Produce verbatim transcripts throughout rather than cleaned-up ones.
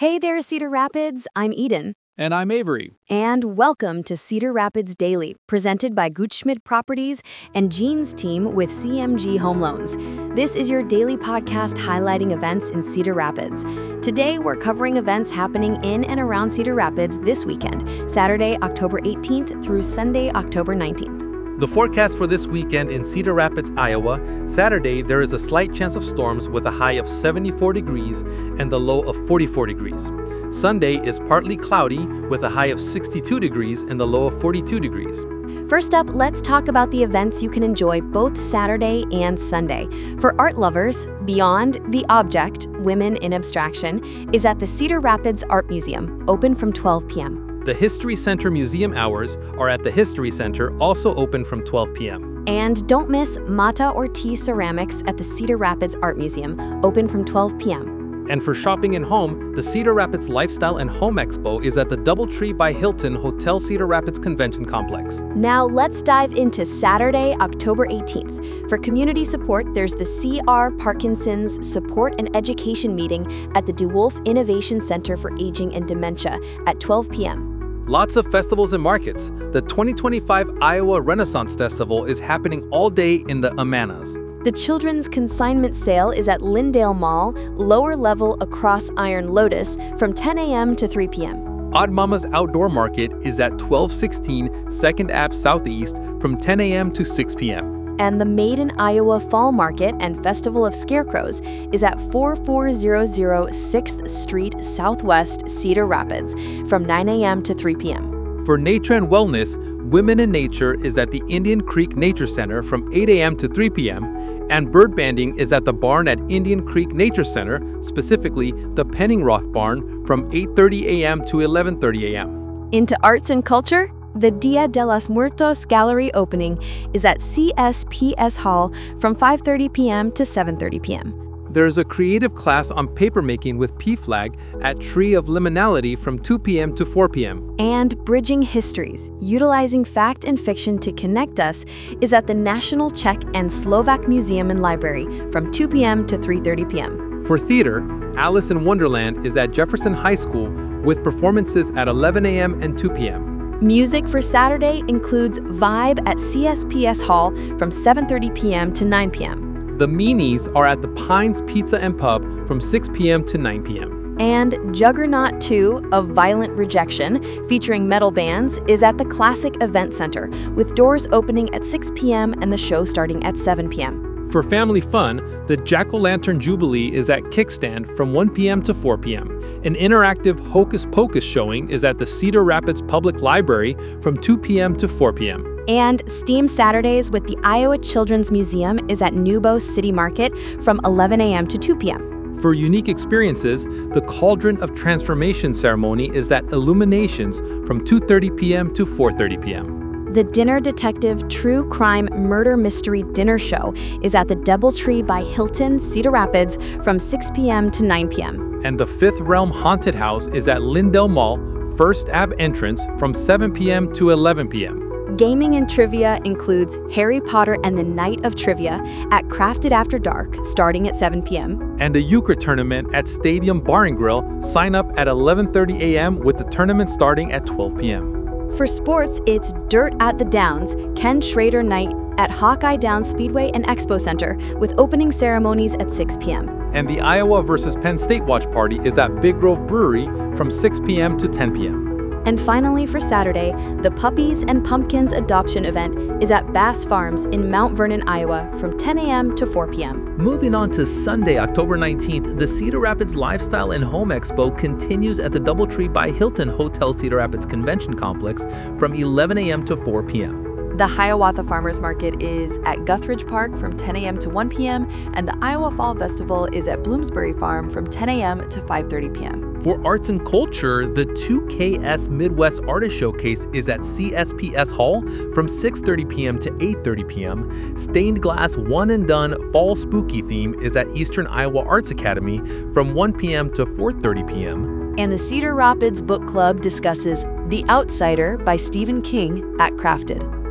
Hey there, Cedar Rapids. I'm Eden. And I'm Avery. And welcome to Cedar Rapids Daily, presented by Gutschmidt Properties and Jean's team with C M G Home Loans. This is your daily podcast highlighting events in Cedar Rapids. Today, we're covering events happening in and around Cedar Rapids this weekend, Saturday, October eighteenth through Sunday, October nineteenth. The forecast for this weekend in Cedar Rapids, Iowa: Saturday, there is a slight chance of storms with a high of seventy-four degrees and the low of forty-four degrees. Sunday is partly cloudy with a high of sixty-two degrees and the low of forty-two degrees. First up, let's talk about the events you can enjoy both Saturday and Sunday. For art lovers, Beyond the Object, Women in Abstraction, is at the Cedar Rapids Art Museum, open from twelve p.m. The History Center museum hours are at the History Center, also open from twelve p.m. And don't miss Mata Ortiz Ceramics at the Cedar Rapids Art Museum, open from twelve p.m. And for shopping and home, the Cedar Rapids Lifestyle and Home Expo is at the DoubleTree by Hilton Hotel Cedar Rapids Convention Complex. Now let's dive into Saturday, October eighteenth. For community support, there's the C R Parkinson's Support and Education Meeting at the DeWolf Innovation Center for Aging and Dementia at twelve p.m. Lots of festivals and markets. The twenty twenty-five Iowa Renaissance Festival is happening all day in the Amanas. The Children's Consignment Sale is at Lyndale Mall, lower level across Iron Lotus, from ten a.m. to three p.m. Odd Mama's Outdoor Market is at twelve sixteen second Avenue Southeast from ten a.m. to six p.m. And the Made in Iowa Fall Market and Festival of Scarecrows is at forty-four hundred sixth Street Southwest, Cedar Rapids, from nine a.m. to three p.m. For nature and wellness, Women in Nature is at the Indian Creek Nature Center from eight a.m. to three p.m. And bird banding is at the barn at Indian Creek Nature Center, specifically the Penningroth Barn, from eight thirty a.m. to eleven thirty a.m. Into arts and culture? The Dia de los Muertos Gallery opening is at C S P S Hall from five thirty p.m. to seven thirty p.m. There is a creative class on papermaking with P FLAG at Tree of Liminality from two p.m. to four p.m. And Bridging Histories, utilizing fact and fiction to connect us, is at the National Czech and Slovak Museum and Library from two p.m. to three thirty p.m. For theater, Alice in Wonderland is at Jefferson High School with performances at eleven a.m. and two p.m. Music for Saturday includes Vibe at C S P S Hall from seven thirty p.m. to nine p.m. The Meanies are at the Pines Pizza and Pub from six p.m. to nine p.m. And Juggernaut two of Violent Rejection, featuring metal bands, is at the Classic Event Center, with doors opening at six p.m. and the show starting at seven p.m. For family fun, the Jack-O-Lantern Jubilee is at Kickstand from one p.m. to four p.m. An interactive Hocus Pocus showing is at the Cedar Rapids Public Library from two p.m. to four p.m. And Steam Saturdays with the Iowa Children's Museum is at Nubo City Market from eleven a.m. to two p.m. For unique experiences, the Cauldron of Transformation ceremony is at Illuminations from two thirty p.m. to four thirty p.m. The Dinner Detective True Crime Murder Mystery Dinner Show is at the DoubleTree by Hilton, Cedar Rapids from six p.m. to nine p.m. And the Fifth Realm Haunted House is at Lyndale Mall, First Avenue entrance from seven p.m. to eleven p.m. Gaming and trivia includes Harry Potter and the Night of Trivia at Crafted After Dark, starting at seven p.m. And a euchre tournament at Stadium Bar and Grill. Sign up at eleven thirty a.m. with the tournament starting at twelve p.m. For sports, it's Dirt at the Downs, Ken Schrader Night at Hawkeye Downs Speedway and Expo Center, with opening ceremonies at six p.m. And the Iowa versus Penn State watch party is at Big Grove Brewery from six p.m. to ten p.m. And finally, for Saturday, the Puppies and Pumpkins adoption event is at Bass Farms in Mount Vernon, Iowa, from ten a.m. to four p.m. Moving on to Sunday, October nineteenth, the Cedar Rapids Lifestyle and Home Expo continues at the DoubleTree by Hilton Hotel Cedar Rapids Convention Complex from eleven a.m. to four p.m. The Hiawatha Farmers Market is at Guthridge Park from ten a.m. to one p.m. and the Iowa Fall Festival is at Bloomsbury Farm from ten a.m. to five thirty p.m. For arts and culture, the two K S Midwest Artist Showcase is at C S P S Hall from six thirty p.m. to eight thirty p.m. Stained Glass One and Done Fall Spooky Theme is at Eastern Iowa Arts Academy from one p.m. to four thirty p.m. And the Cedar Rapids Book Club discusses The Outsider by Stephen King at Crafted.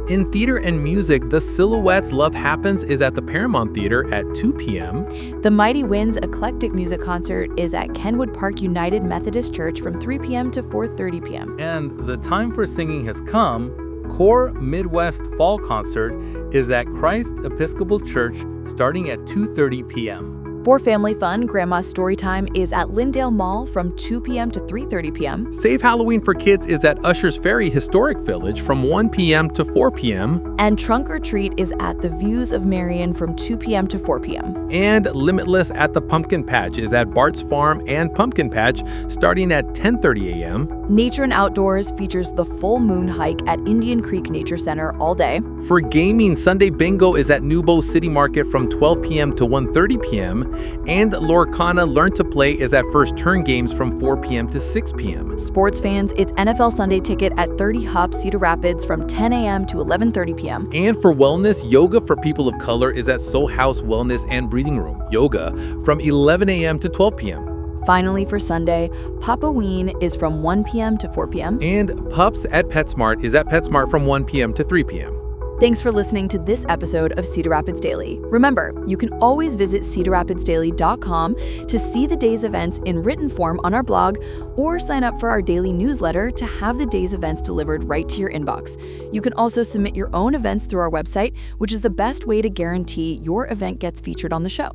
In theater and music, The Silhouettes' Love Happens is at the Paramount Theater at two p.m. The Mighty Winds Eclectic Music Concert is at Kenwood Park United Methodist Church from three p.m. to four thirty p.m. And the time for singing has come. Core Midwest Fall Concert is at Christ Episcopal Church starting at two thirty p.m. For family fun, Grandma's Storytime is at Lyndale Mall from two p.m. to three thirty p.m. Save Halloween for Kids is at Usher's Ferry Historic Village from one p.m. to four p.m. And Trunk or Treat is at the Views of Marion from two p.m. to four p.m. And Limitless at the Pumpkin Patch is at Bart's Farm and Pumpkin Patch starting at ten thirty a.m. Nature and Outdoors features the Full Moon Hike at Indian Creek Nature Center all day. For gaming, Sunday Bingo is at Nubo City Market from twelve p.m. to one thirty p.m. And Lorcana Learn to Play is at First Turn Games from four p.m. to six p.m. Sports fans, it's N F L Sunday Ticket at thirty Hop Cedar Rapids from ten a.m. to eleven thirty p.m. And for wellness, Yoga for People of Color is at Soul House Wellness and Breathing Room, Yoga, from eleven a.m. to twelve p.m. Finally, for Sunday, Papa Ween is from one p.m. to four p.m. And Pups at PetSmart is at PetSmart from one p.m. to three p.m. Thanks for listening to this episode of Cedar Rapids Daily. Remember, you can always visit cedar rapids daily dot com to see the day's events in written form on our blog, or sign up for our daily newsletter to have the day's events delivered right to your inbox. You can also submit your own events through our website, which is the best way to guarantee your event gets featured on the show.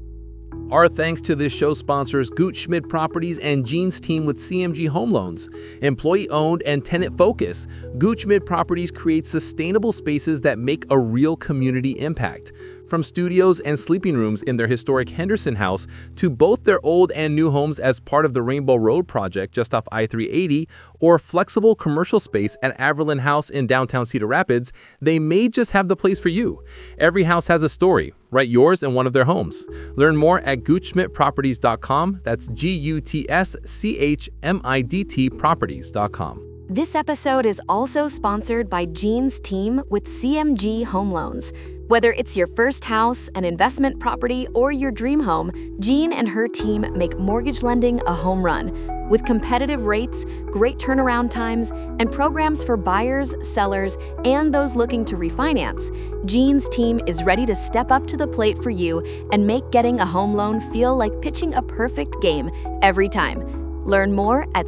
Our thanks to this show sponsors Gooch Schmidt Properties and Gene's team with C M G Home Loans. Employee-owned and tenant-focused, Gooch Schmidt Properties creates sustainable spaces that make a real community impact. From studios and sleeping rooms in their historic Henderson house to both their old and new homes as part of the Rainbow Road project just off I three eighty, or flexible commercial space at Averlin House in downtown Cedar Rapids, they may just have the place for you. Every house has a story. Write yours in one of their homes. Learn more at gooch schmidt properties dot com. That's G U T S C H M I D T properties dot com. This episode is also sponsored by Gene's team with C M G Home Loans. Whether it's your first house, an investment property, or your dream home, Gene and her team make mortgage lending a home run. With competitive rates, great turnaround times, and programs for buyers, sellers, and those looking to refinance, Gene's team is ready to step up to the plate for you and make getting a home loan feel like pitching a perfect game every time. Learn more at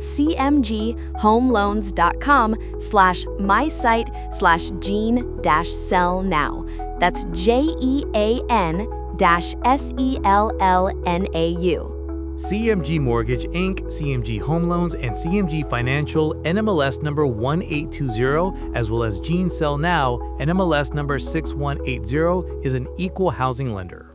cmghomeloans.com slash my site slash gene dash sell now. That's J E A N dash S E L L N A U. C M G Mortgage, Incorporated, C M G Home Loans, and C M G Financial, N M L S number one eight two zero, as well as Gene Sell Now, N M L S number six one eight zero, is an equal housing lender.